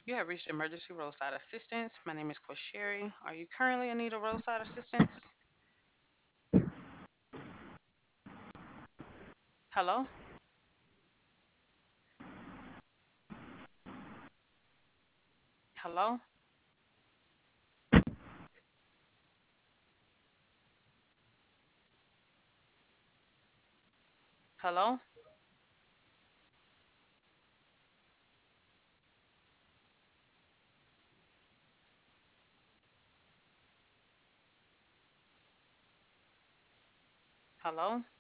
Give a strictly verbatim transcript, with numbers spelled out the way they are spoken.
You have reached emergency roadside assistance. My name is Quasheri. Are you currently in need of roadside assistance? Hello? Hello? Hello? Hello?